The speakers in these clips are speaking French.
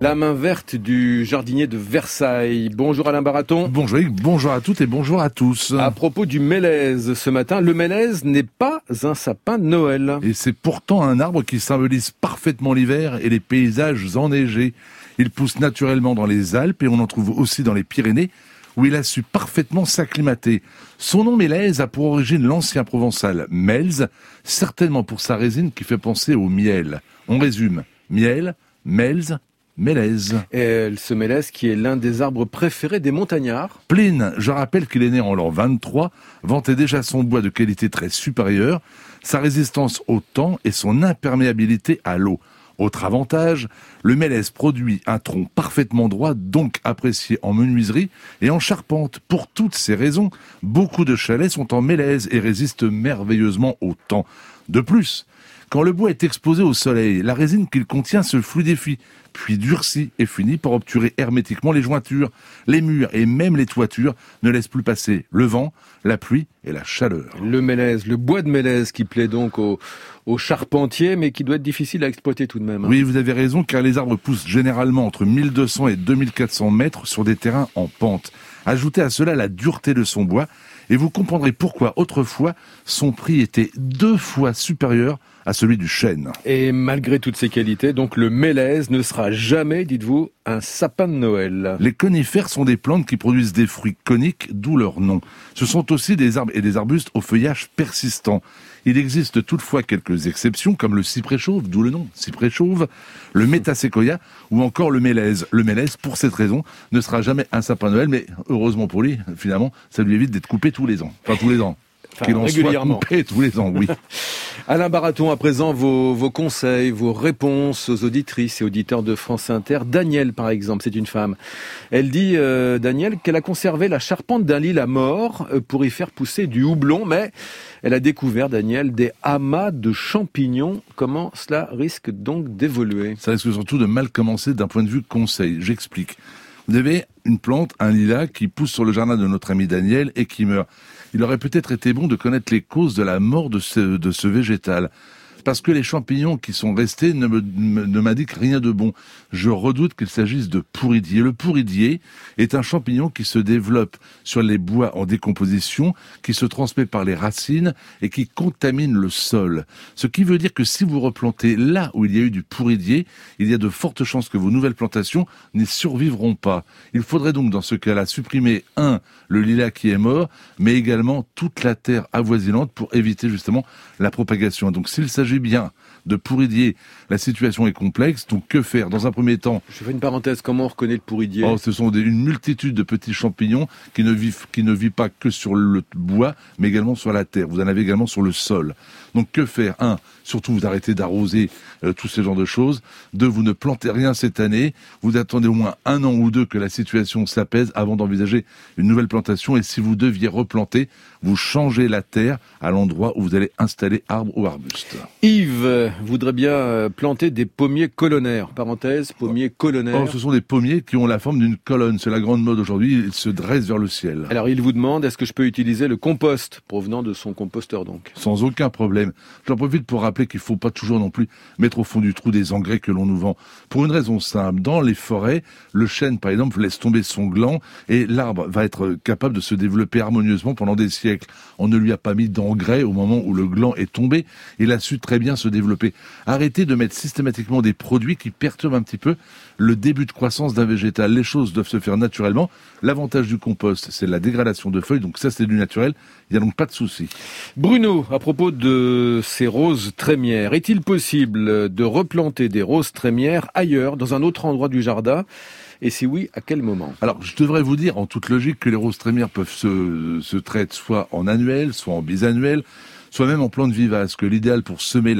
La main verte du jardinier de Versailles. Bonjour Alain Baraton. Bonjour Yves, bonjour à toutes et bonjour à tous. À propos du mélèze ce matin, le mélèze n'est pas un sapin de Noël. Et c'est pourtant un arbre qui symbolise parfaitement l'hiver et les paysages enneigés. Il pousse naturellement dans les Alpes et on en trouve aussi dans les Pyrénées, où il a su parfaitement s'acclimater. Son nom mélèze a pour origine l'ancien provençal melz, certainement pour sa résine qui fait penser au miel. On résume, miel, melz, mélèze. Et ce mélèze qui est l'un des arbres préférés des montagnards. Pline, je rappelle qu'il est né en l'an 23, vantait déjà son bois de qualité très supérieure, sa résistance au temps et son imperméabilité à l'eau. Autre avantage, le mélèze produit un tronc parfaitement droit, donc apprécié en menuiserie et en charpente. Pour toutes ces raisons, beaucoup de chalets sont en mélèze et résistent merveilleusement au temps. De plus, quand le bois est exposé au soleil, la résine qu'il contient se fluidifie, puis durcit et finit par obturer hermétiquement les jointures. Les murs et même les toitures ne laissent plus passer le vent, la pluie et la chaleur. Le mélèze, le bois de mélèze qui plaît donc aux charpentiers, mais qui doit être difficile à exploiter tout de même. Oui, vous avez raison, car les arbres poussent généralement entre 1200 et 2400 mètres sur des terrains en pente. Ajoutez à cela la dureté de son bois, et vous comprendrez pourquoi autrefois son prix était 2 fois supérieur à celui du chêne. Et malgré toutes ces qualités, donc le mélèze ne sera jamais, dites-vous, un sapin de Noël. Les conifères sont des plantes qui produisent des fruits coniques, d'où leur nom. Ce sont aussi des arbres et des arbustes au feuillage persistant. Il existe toutefois quelques exceptions, comme le cyprès chauve, d'où le nom, cyprès chauve, le métaséquoia ou encore le mélèze. Le mélèze, pour cette raison, ne sera jamais un sapin de Noël, mais heureusement pour lui, finalement, ça lui évite d'être coupé tous les ans. Enfin, tous les ans. Qu'il en régulièrement. Soit coupé tous les ans, oui. Alain Baraton, à présent, vos conseils, vos réponses aux auditrices et auditeurs de France Inter. Danielle, par exemple, c'est une femme. Elle dit, Danielle, qu'elle a conservé la charpente d'un lilas mort pour y faire pousser du houblon, mais elle a découvert, Danielle, des amas de champignons. Comment cela risque donc d'évoluer? Ça risque surtout de mal commencer d'un point de vue conseil. J'explique. Vous avez une plante, un lilas, qui pousse sur le jardin de notre ami Daniel et qui meurt. Il aurait peut-être été bon de connaître les causes de la mort de ce végétal. Parce que les champignons qui sont restés ne m'indiquent rien de bon. Je redoute qu'il s'agisse de pourridier. Le pourridier est un champignon qui se développe sur les bois en décomposition, qui se transmet par les racines et qui contamine le sol. Ce qui veut dire que si vous replantez là où il y a eu du pourridier, il y a de fortes chances que vos nouvelles plantations n'y survivront pas. Il faudrait donc dans ce cas-là supprimer le lilas qui est mort, mais également toute la terre avoisinante pour éviter justement la propagation. Donc s'il s'agit bien de pourridier, la situation est complexe, donc que faire? Dans un premier temps... Je fais une parenthèse, comment on reconnaît le pourridier? Ce sont une multitude de petits champignons qui ne vivent pas que sur le bois, mais également sur la terre. Vous en avez également sur le sol. Donc que faire? Surtout vous arrêtez d'arroser tous ces genres de choses. 2, vous ne plantez rien cette année. Vous attendez au moins 1 an ou 2 que la situation s'apaise avant d'envisager une nouvelle plantation. Et si vous deviez replanter, vous changez la terre à l'endroit où vous allez installer arbres ou arbustes. Yves voudrait bien planter des pommiers colonnaires. Parenthèse, pommiers colonnaires. Ce sont des pommiers qui ont la forme d'une colonne. C'est la grande mode aujourd'hui. Ils se dressent vers le ciel. Alors il vous demande, est-ce que je peux utiliser le compost provenant de son composteur donc? Sans aucun problème. J'en profite pour rappeler qu'il ne faut pas toujours non plus mettre au fond du trou des engrais que l'on nous vend. Pour une raison simple. Dans les forêts, le chêne par exemple laisse tomber son gland et l'arbre va être capable de se développer harmonieusement pendant des siècles. On ne lui a pas mis d'engrais au moment où le gland est tombé. Il a su très bien se développer. Arrêtez de mettre systématiquement des produits qui perturbent un petit peu le début de croissance d'un végétal. Les choses doivent se faire naturellement. L'avantage du compost, c'est la dégradation de feuilles, donc ça c'est du naturel. Il n'y a donc pas de souci. Bruno, à propos de ces roses trémières, est-il possible de replanter des roses trémières ailleurs, dans un autre endroit du jardin? Et si oui, à quel moment? Alors, je devrais vous dire, en toute logique, que les roses trémières peuvent se traiter soit en annuel, soit en bisannuel, soit même en plante vivace, que l'idéal pour semer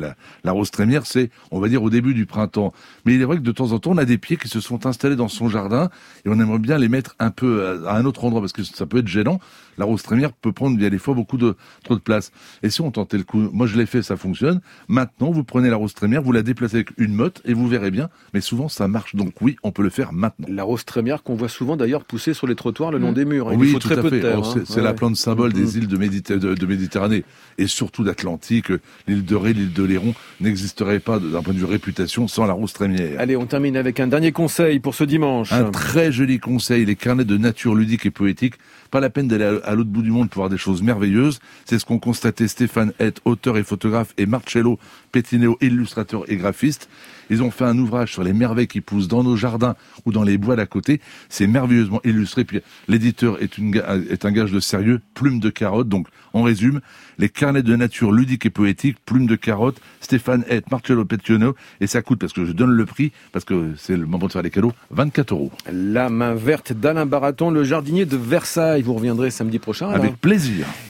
la rose trémière, c'est, on va dire, au début du printemps. Mais il est vrai que de temps en temps, on a des pieds qui se sont installés dans son jardin et on aimerait bien les mettre un peu à un autre endroit parce que ça peut être gênant. La rose trémière peut prendre, il y a des fois, trop de place. Et si on tentait le coup, moi je l'ai fait, ça fonctionne. Maintenant, vous prenez la rose trémière, vous la déplacez avec une motte et vous verrez bien. Mais souvent, ça marche. Donc oui, on peut le faire maintenant. La rose trémière qu'on voit souvent d'ailleurs pousser sur les trottoirs le long des murs. Il oui, faut très peu de terre. C'est la plante symbole des îles de Méditerranée. et surtout d'Atlantique. L'île de Ré, l'île de Léron n'existerait pas d'un point de vue réputation sans la rose trémière. Allez, on termine avec un dernier conseil pour ce dimanche. Un très joli conseil, les carnets de nature ludique et poétique. Pas la peine d'aller à l'autre bout du monde pour voir des choses merveilleuses. C'est ce qu'ont constaté Stéphane Hett, auteur et photographe, et Marcello Pettineo, illustrateur et graphiste. Ils ont fait un ouvrage sur les merveilles qui poussent dans nos jardins ou dans les bois d'à côté. C'est merveilleusement illustré. Puis l'éditeur est un gage de sérieux, Plume de Carotte. Donc, on résume, les carnets de nature ludique et poétique, Plume de Carotte, Stéphane Hett, Marcello Pettineo. Et ça coûte, parce que je donne le prix, parce que c'est le moment de faire les cadeaux, 24 €. La main verte d'Alain Baraton, le jardinier de Versailles. Vous reviendrez samedi prochain, Alain. Avec plaisir.